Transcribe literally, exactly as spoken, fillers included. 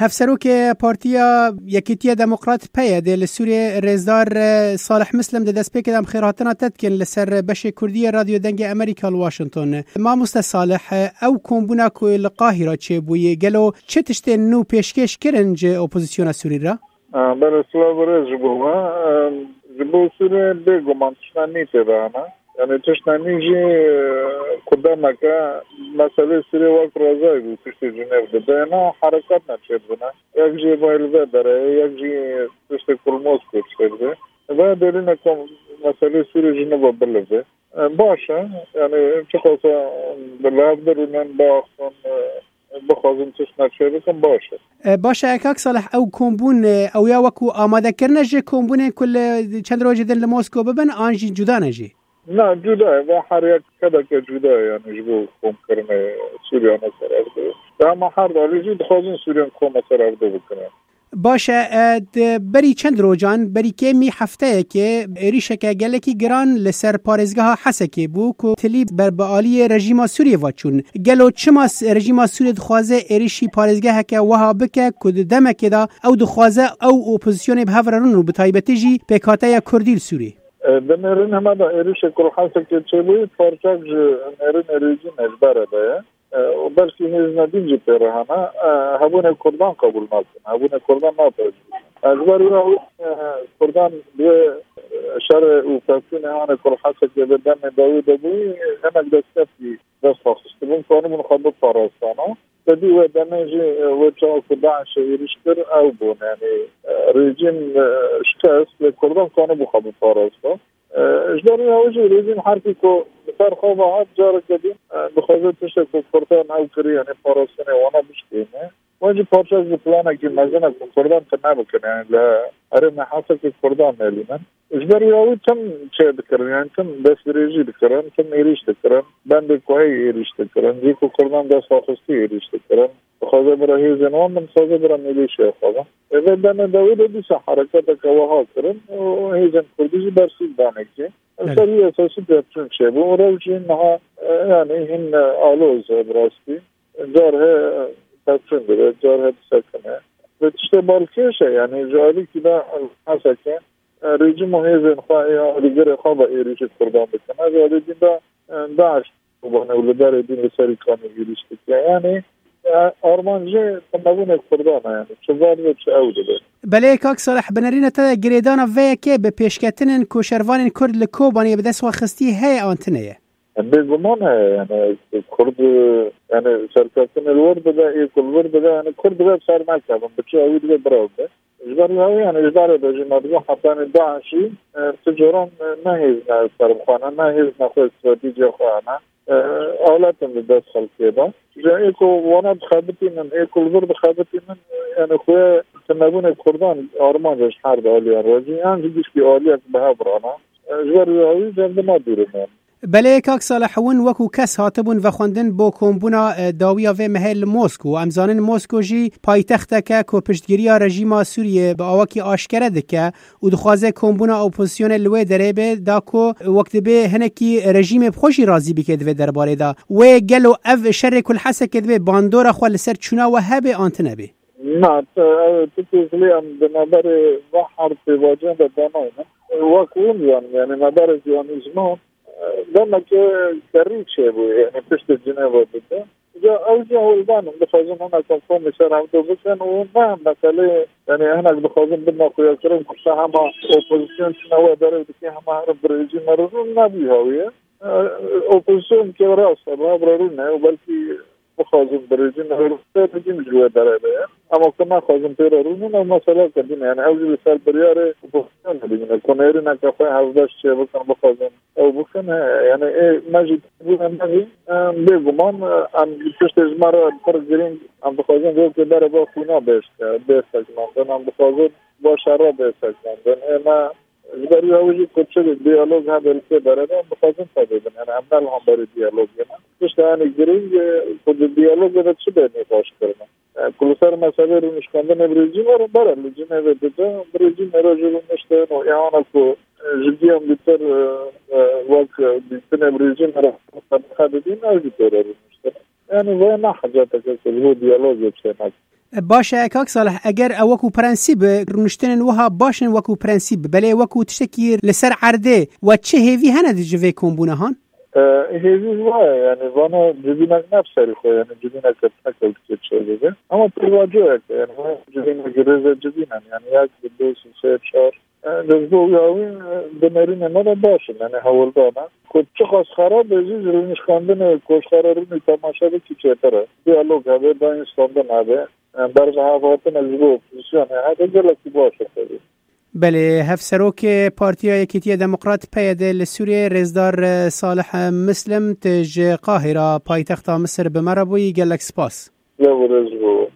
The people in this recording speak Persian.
هفسروک پارتیا یکیتیا دموکرات پیاد لسوریه رزدار صالح مسلم دست پیکدم خیراتنا تدکن لسر بش کردی رادیو دنگ امریکا واشنطن. ما مست صالح او کمبونا کو القاهره چه بوی گلو چه تشته نو پیشکش کرنج اپوزیسیون سوری را؟ بله سلام برای جبوها جبو سوری بگمان تشنانی تبانا یعنی تشنانی جی قدامه که مسئله سوری وقت رازای بود تشتی جنیو ده نه حرکت نچید بنا یک جی بایلوه داره یک جی تشتی کلموز کشتید ده و دلیل کم مسئله سوری جنیو بلده باشه یعنی چه خواست بلده درونن باختن بخوازم تشنه چه بکن باشه باشه اکاک صالح او کمبون او یا وکو آماده کرنه جه کمبونه کل چند روز دن لموسکو ببن آنجی جدا نجی؟ نه جداه و هر یک کده که جداه یعنی جبو کم کرنه سوریان سر افده و همه هر دالی جید خوازن سوریان کم سر افده بکنه باشه بری چند روزان بری که می هفته که ریشه که گله کی گران لسر پارزگاه حسکی بو کو تلی بر بالی رژیم سوریه واچون گلو چما رژیم سوریه خوازه ریشی پارزگاه که وهابه که کد دمه کدا او دخوازه او اپوزیسیون به هفرون رو بتایبتی جی پکاته کردیل سوری دنرین همه دا ریشه کل حسکی چلی پارچاک نرین ریجین اجباره ده و بلکه هیچ ندیجی پیره همه همون کردان قبول نکن همون کردان نپذیرند اجباری را کردان به شرع و تفسیر همون کل حسکی که به دم داوود بوی همه دستکی دست خواست بون کانو منخبط پاراستانا تدی و دمجی و چا کردان شیریش کر او بون یعنی رژیم شکست لکردان کانو بخبط پاراستا اجباری اوجی رژیم حرفی که بسر خوابه ها جاره کدیم بخواه تشت که کردان او کری یعنی پاراستانه وانا بشکینه واجی پارچاز بپلانه که مزنه که کردان تنه بکنه یعنی لاره محاسه که کردان میلینن اجباری اوی تم چه دکرن یعنی تم دست ریجی دکرن تم ایریش دکرن بند کوهی ایریش دکرن جی که کردان دست آخستی ایریش دکرن بخواه برا هیزنوان من خواه برا میلیشه خواه اذا دانه داوید دیسا حرکت که وها کرن و هیزن کردیجی برسید دانه که سری اساسی پیترون چه بو و روچی اینها یعنی این آلوز براستی جاره پیترون داره جاره سکنه و تشته بالکشه یعنی جالی که دا حسا که رژیم و هیزن خواه دیگر خواه با ایریش کردان بکنه جالی دین دا داشت بانه ولدار دین سری کانی ایریش بکنه یعنی آرمانجه تنبون کردانه یعنی چه زاری و چه اوده ده بله کاک صالح بنرینه تا گریدانا وی که به پیشکتنن کوشروان کرد لکوبانی به دست وخستی هی آنتنه بگمانه یعنی کرد یعنی سرکتن الورد ده ای کلورد ده یعنی کرد ده بسر نکردن بچه اوید ده براو ده اجباری هاوی یعنی اجباری ده جمعدگو حتان داعشی تجاران نهیز نه سربخانه نهیز نخواه استراتیجی خواه اولاتم دست خلقی دا جا ایکو وانا بخابتینن ایکو الور بخابتینن یعنی خواه تنبون کردان آرمانجش حرد آلیان راجی یعنی جدیش که آلیت به ها برانا جواری هاوی جنده ما دیرمون بله کاک صالحون وکو کس هاتبون و خوندن با کمبونا داویا و محل موسکو امزانن موسکو جی پایتخت که کو پشتگیری رژیم سوریه با آواکی آشکره دکه و دخوازه کمبونا اپوزیسیون لوی دره دا کو وقت به هنکی رژیم خوشی راضی بکد و درباره دا و گلو اف شر کل حسه کد به باندور خو لسر چونا و هبه آنتنه به نه تکیزلی هم بنابر وحر به واجه بدانای وکون یعنی مدار زیانیزمان لما که کاری چه بود یعنی پشت جنه بوده جا اوجه اولدانم بخوازم هنه کنفرم سر هم دو بکن و نه مسئله یعنی هنه بخوازم بنا خویا کرم کشته همه اپوزیسیون چنوه داره که همه هر برژیم رو نبی هاویه اپوزیسیون که راست با برارون نه و بلکه بخوازم برژیم رو رژیم جوه داره ده اما که من خوازم پیرا رو نه مسئله کردیم یعنی اوجه بسر بریاره اپوزیسیون بگیره کنیری نکفای هفدهش چه بکن بخوازم او بکنه یعنی مجید بودن نگی بگمان ام پشت اجماع پر گرینگ ام بخوازم گفت که داره با خونا بیشت بیستک ماندن ام بخوازم با شرا بیستک ماندن اما جبری هاوجی کچه دیالوگ ها بلکه داره ام بخوازم تا دیدن یعنی امنال هم باری دیالوگ یعنی پشت یعنی گرینگ خود دیالوگ ده چه بینی باش کرنه کل سر مسئله رو نشکندن برژیم رو برای لجنه و دیده برژیم رو جلو نشته و ایهانا که جدی هم بیتر وقت بیتر برژیم رو خد دین از بیتر رو نشته یعنی وای نه حاجت که هو دیالوگ بشه باشه کاک صالح اگر وکو پرنسیب رونشتن وها باشن وکو پرنسیب بله وکو تشتکی لسر عرده و چه هیوی هنه دی جوه کمبونه هان؟ هیوی وای یعنی وانا جبینک نفسری خواه یعنی جبینک تکل که چه دیگه اما پرواجه که یعنی جبینک رزه جبینن یعنی یک دو سه چهار جزبو یاوین دمرین نده باشن یعنی حول دانا که چه خواست خراب بزیز رونش خواندن کش خرارونی تماشا به چی چهتره دیالوگ هده با این ستاندن هده برز هواتن از گو اپوزیسیون هده جلکی باشه خیلی بله هف سروک پارتیا یکیتی دموکرات پیاده لسوریه رزدار صالح مسلم تج قاهره پایتخت مصر بمربوی گلک سپاس لا ورزبو